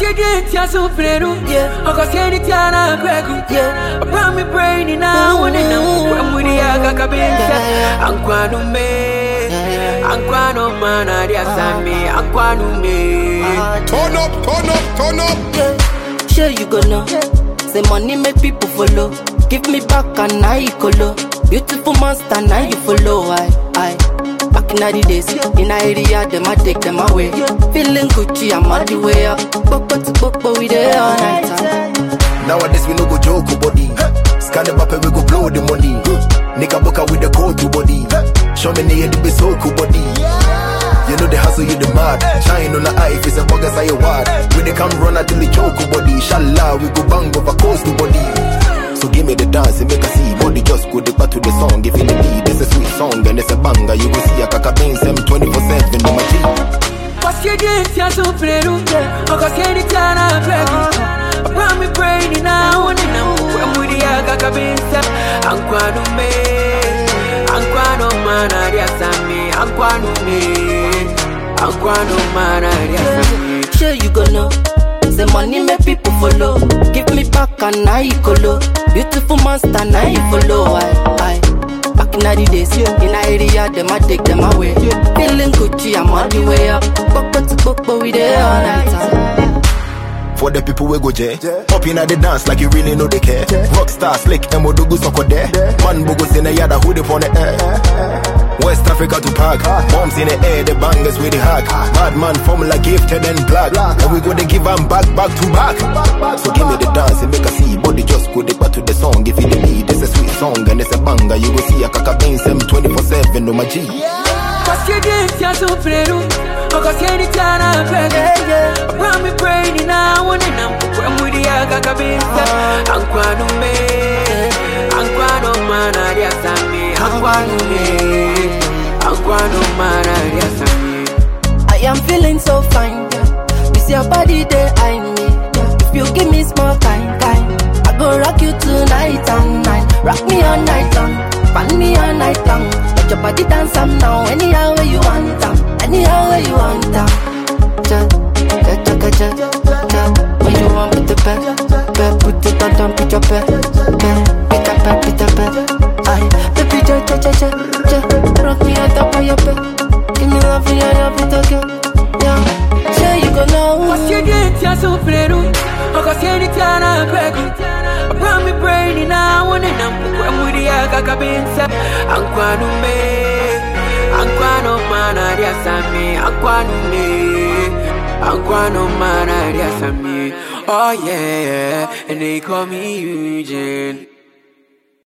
you did, you're so pretty. Yeah. I got any time I break. Yeah. I brought me brain now. And I'm with the Agakabinsa. I'm quantum me. I'm quantum man. I'm quantum me. Turn up, turn up, turn up. Yeah. Sure you gonna. Say money make people follow. Give me back and I colo. Beautiful monster, now you follow. I back in the days, in the area, them I take them away. Feeling Gucci, I'm all the way up. Boko to boko, we there all night time. Nowadays we no go joke body. Scan the map and we go blow the money. Nigga boka with the go to body. Show me near the be so cool body. You know the hustle, you the mad. Shine on the eye, face a bugger, say a word. We they come run until the choke body. Inshallah, we go bang over coast to body. So give me the dance and make a see. Body just go deeper to the song. Give it the beat, it's a sweet song and it's a banger. You will see a kakabin 7/24/7 on my G. What's your dance, you're so pretty. I got any time I break. I brought me brain now. And I'm with the Agakabinsa. I'm quantum me. I'm quantum man. I'm quantum me. I'm quantum man. Sure you gonna. Say money make people follow. Give me back and I colo. Beautiful monster, now you follow. I back in the days, in the area, them I take them away. Feeling Gucci, I'm all the way up. Boko to boko, we there all night time. For the people we go J. Up in the dance like you really know they care. Rockstar slick, Emodogu soko there. Man bogos in the yard, hood up on the air. West Africa to park. Bombs in the air, the bangers with the hack. Bad man formula gifted and black. And we go to give them back to back. So give me the dance and make a see. Body just go deeper to the song. If you the beat, it's a sweet song and it's a banger. You will see a kakabin 7/24/7 on my G. What's your dance, you're so pretty. I got any time I break. I brought me brain now. And I'm with the Agakabinsa. I'm quantum me. I'm quantum man. I'm quantum me. I'm quantum man. I am feeling so fine, yeah. With your body there, I me. If you give me small kind, I go rock you tonight and night. Rock me all night long, fan me all night long. Let your body dance some now, anyhow where you want them, anyhow where you want them. When you want with the bed, put it on down, put your bed, pick up, I baby, rock me on top of your bed. Give me love and love it again. Yeah, sure you gon' know. What's your dance, you're so pretty. I got any time I break. I brought me brain now. And I'm with the Agakabinsa. I'm quantum me. I'm quantum man. I'm quantum me. I'm quantum man. Oh yeah, and they call me Eugene.